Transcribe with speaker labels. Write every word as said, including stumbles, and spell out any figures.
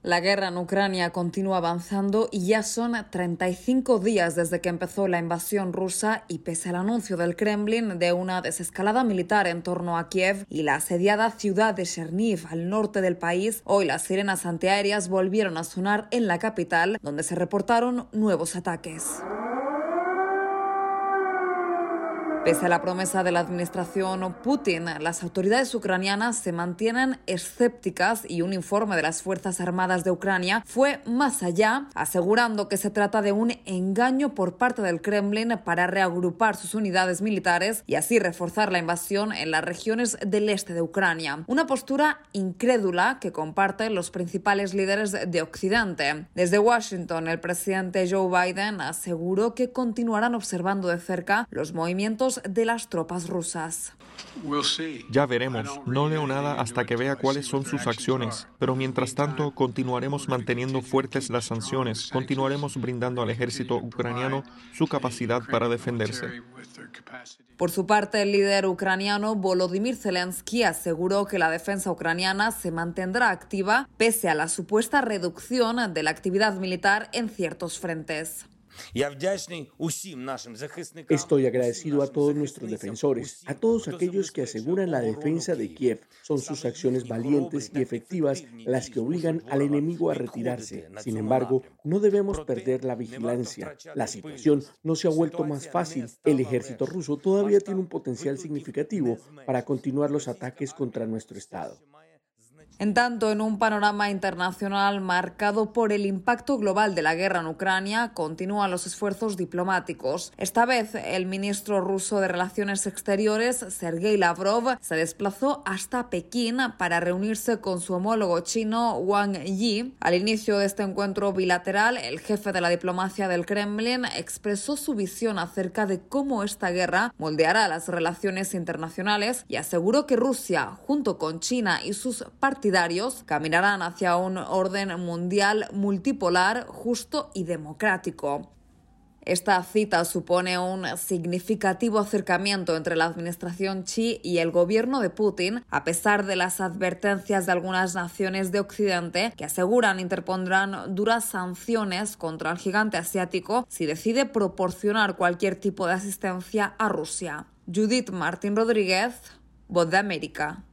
Speaker 1: La guerra en Ucrania continúa avanzando y ya son treinta y cinco días desde que empezó la invasión rusa y pese al anuncio del Kremlin de una desescalada militar en torno a Kiev y la asediada ciudad de Cherniv al norte del país, hoy las sirenas antiaéreas volvieron a sonar en la capital, donde se reportaron nuevos ataques. Pese a la promesa de la administración Putin, las autoridades ucranianas se mantienen escépticas y un informe de las Fuerzas Armadas de Ucrania fue más allá, asegurando que se trata de un engaño por parte del Kremlin para reagrupar sus unidades militares y así reforzar la invasión en las regiones del este de Ucrania. Una postura incrédula que comparten los principales líderes de Occidente. Desde Washington, el presidente Joe Biden aseguró que continuarán observando de cerca los movimientos de las tropas rusas.
Speaker 2: Ya veremos. No leo nada hasta que vea cuáles son sus acciones. Pero mientras tanto, continuaremos manteniendo fuertes las sanciones. Continuaremos brindando al ejército ucraniano su capacidad para defenderse.
Speaker 1: Por su parte, el líder ucraniano Volodymyr Zelensky aseguró que la defensa ucraniana se mantendrá activa pese a la supuesta reducción de la actividad militar en ciertos frentes.
Speaker 3: Estoy agradecido a todos nuestros defensores, a todos aquellos que aseguran la defensa de Kiev. Son sus acciones valientes y efectivas las que obligan al enemigo a retirarse. Sin embargo, no debemos perder la vigilancia. La situación no se ha vuelto más fácil. El ejército ruso todavía tiene un potencial significativo para continuar los ataques contra nuestro Estado.
Speaker 1: En tanto, en un panorama internacional marcado por el impacto global de la guerra en Ucrania, continúan los esfuerzos diplomáticos. Esta vez, el ministro ruso de Relaciones Exteriores, Sergei Lavrov, se desplazó hasta Pekín para reunirse con su homólogo chino, Wang Yi. Al inicio de este encuentro bilateral, el jefe de la diplomacia del Kremlin expresó su visión acerca de cómo esta guerra moldeará las relaciones internacionales y aseguró que Rusia, junto con China y sus partidarios, caminarán hacia un orden mundial multipolar, justo y democrático. Esta cita supone un significativo acercamiento entre la administración Xi y el gobierno de Putin, a pesar de las advertencias de algunas naciones de Occidente que aseguran interpondrán duras sanciones contra el gigante asiático si decide proporcionar cualquier tipo de asistencia a Rusia. Judith Martín Rodríguez, Voz de América.